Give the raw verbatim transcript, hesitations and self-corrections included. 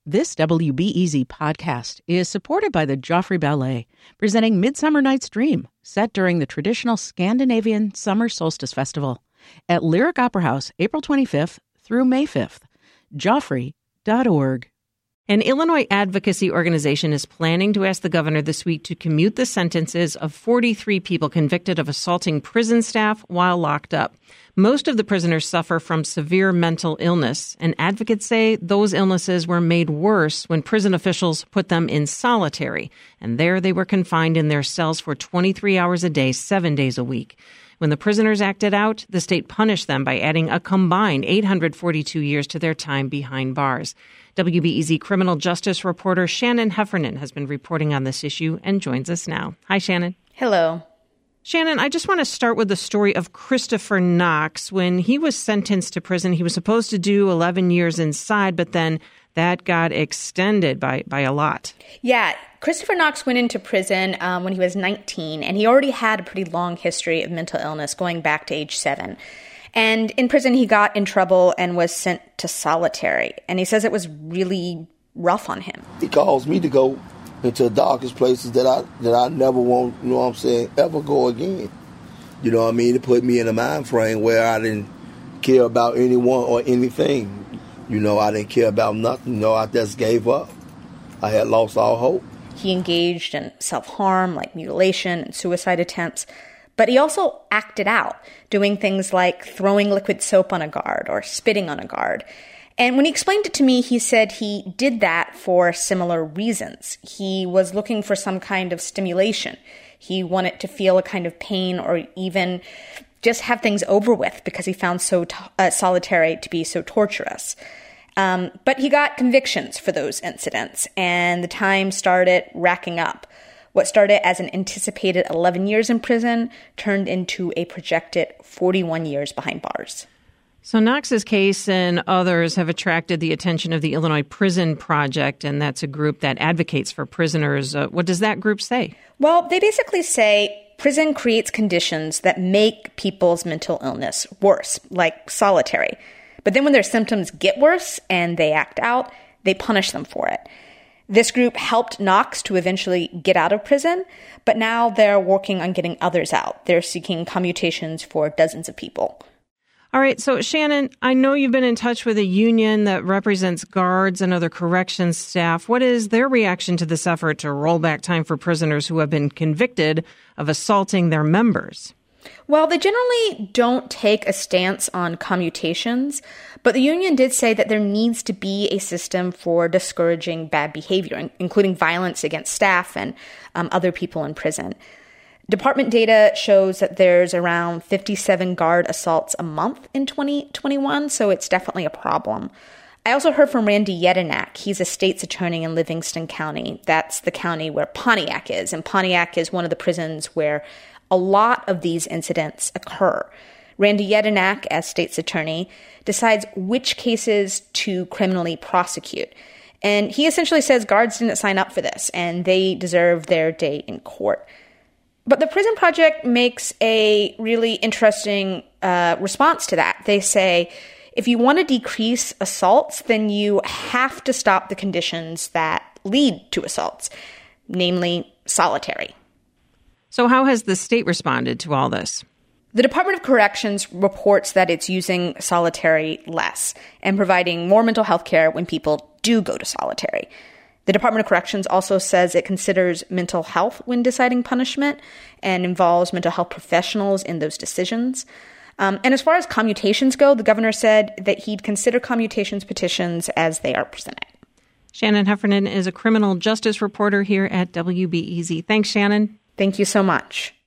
This W B E Z podcast is supported by the Joffrey Ballet, presenting Midsummer Night's Dream, set during the traditional Scandinavian Summer Solstice Festival at Lyric Opera House, April twenty-fifth through May fifth. Joffrey dot org. An Illinois advocacy organization is planning to ask the governor this week to commute the sentences of forty-three people convicted of assaulting prison staff while locked up. Most of the prisoners suffer from severe mental illness, and advocates say those illnesses were made worse when prison officials put them in solitary, and there they were confined in their cells for twenty-three hours a day, seven days a week. When the prisoners acted out, the state punished them by adding a combined eight hundred forty-two years to their time behind bars. W B E Z criminal justice reporter Shannon Heffernan has been reporting on this issue and joins us now. Hi, Shannon. Hello. Shannon, I just want to start with the story of Christopher Knox. When he was sentenced to prison, he was supposed to do eleven years inside, but then that got extended by, by a lot. Yeah, Christopher Knox went into prison um, when he was nineteen, and he already had a pretty long history of mental illness going back to age seven. And in prison, he got in trouble and was sent to solitary. And he says it was really rough on him. It caused me to go into the darkest places that I that I never want, you know what I'm saying, ever go again. You know what I mean? It put me in a mind frame where I didn't care about anyone or anything. You know, I didn't care about nothing. You know, I just gave up. I had lost all hope. He engaged in self-harm, like mutilation and suicide attempts. But he also acted out, doing things like throwing liquid soap on a guard or spitting on a guard. And when he explained it to me, he said he did that for similar reasons. He was looking for some kind of stimulation. He wanted to feel a kind of pain or even just have things over with because he found so t- uh, solitary to be so torturous. Um, but he got convictions for those incidents, and the time started racking up. What started as an anticipated eleven years in prison turned into a projected forty-one years behind bars. So Knox's case and others have attracted the attention of the Illinois Prison Project, and that's a group that advocates for prisoners. Uh, what does that group say? Well, they basically say prison creates conditions that make people's mental illness worse, like solitary. But then when their symptoms get worse and they act out, they punish them for it. This group helped Knox to eventually get out of prison, but now they're working on getting others out. They're seeking commutations for dozens of people. All right. So, Shannon, I know you've been in touch with a union that represents guards and other corrections staff. What is their reaction to this effort to roll back time for prisoners who have been convicted of assaulting their members? Well, they generally don't take a stance on commutations, but the union did say that there needs to be a system for discouraging bad behavior, including violence against staff and um, other people in prison. Department data shows that there's around fifty-seven guard assaults a month in twenty twenty-one, so it's definitely a problem. I also heard from Randy Yedinak. He's a state's attorney in Livingston County. That's the county where Pontiac is, and Pontiac is one of the prisons where a lot of these incidents occur. Randy Yedinak, as state's attorney, decides which cases to criminally prosecute. And he essentially says guards didn't sign up for this, and they deserve their day in court. But the Prison Project makes a really interesting uh, response to that. They say, if you want to decrease assaults, then you have to stop the conditions that lead to assaults, namely solitary. So how has the state responded to all this? The Department of Corrections reports that it's using solitary less and providing more mental health care when people do go to solitary. The Department of Corrections also says it considers mental health when deciding punishment and involves mental health professionals in those decisions. Um, and as far as commutations go, the governor said that he'd consider commutations petitions as they are presented. Shannon Heffernan is a criminal justice reporter here at W B E Z. Thanks, Shannon. Thank you so much.